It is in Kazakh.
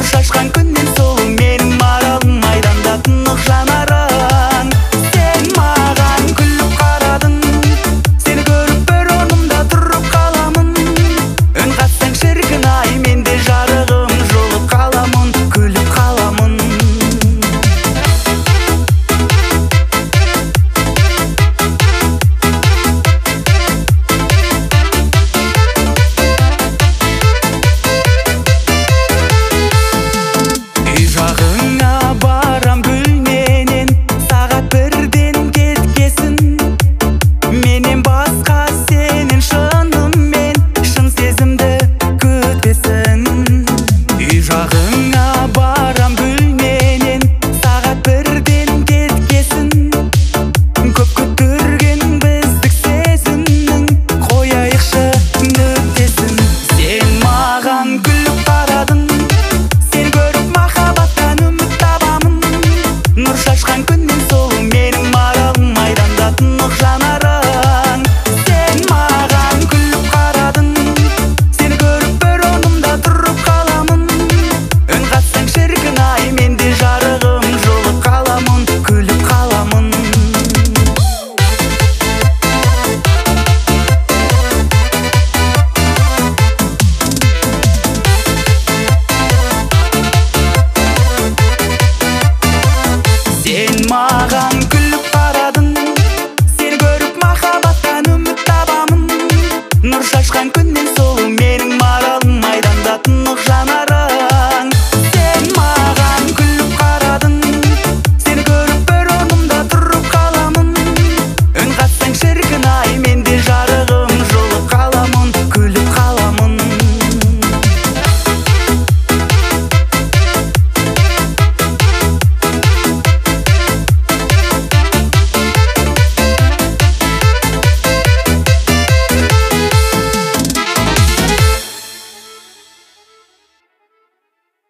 шашқан күннен сол менің маралым айданда тұнық жанарың. Сен маған күліп қарадың, сені көріп бір орнымда тұрып қаламын. Үн қатсаң шіркін ай, менде жарығым жолып қаламын, күліп қаламын. Үй жағыңа барам гүлменен, сағат бірден кеткесін. Менен басқа сенен шынымен шын сезімді күтесің. Үй жағыңа